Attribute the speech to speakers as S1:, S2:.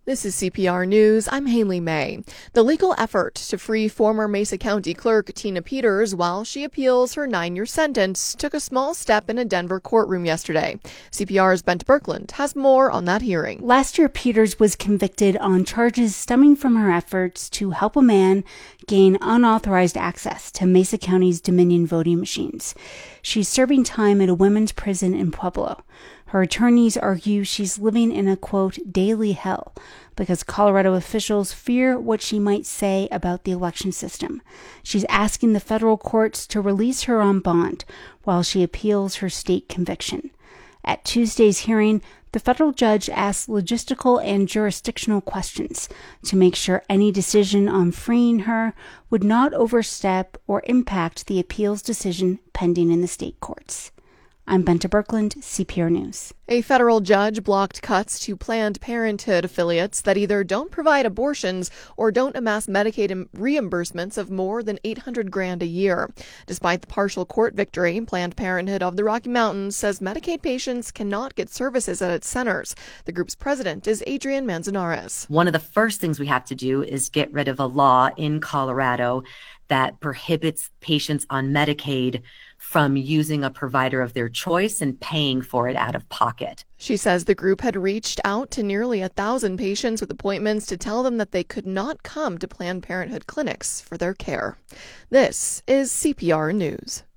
S1: This is CPR News. I'm Haley May. The legal effort to free former Mesa County Clerk Tina Peters while she appeals her 9-year sentence took a small step in a Denver courtroom yesterday. CPR's Bent Birkeland has more on that hearing.
S2: Last year, Peters was convicted on charges stemming from her efforts to help a man gain unauthorized access to Mesa County's Dominion voting machines. She's serving time at a women's prison in Pueblo. Her attorneys argue she's living in a, quote, daily hell because Colorado officials fear what she might say about the election system. She's asking the federal courts to release her on bond while she appeals her state conviction. At Tuesday's hearing, the federal judge asked logistical and jurisdictional questions to make sure any decision on freeing her would not overstep or impact the appeals decision pending in the state courts. I'm Bente Birkeland, CPR News.
S1: A federal judge blocked cuts to Planned Parenthood affiliates that either don't provide abortions or don't amass Medicaid reimbursements of more than $800,000 a year. Despite the partial court victory, Planned Parenthood of the Rocky Mountains says Medicaid patients cannot get services at its centers. The group's president is Adrienne Manzanares.
S3: One of the first things we have to do is get rid of a law in Colorado that prohibits patients on Medicaid from using a provider of their choice and paying for it out of pocket.
S1: She says the group had reached out to nearly 1,000 patients with appointments to tell them that they could not come to Planned Parenthood clinics for their care. This is CPR News.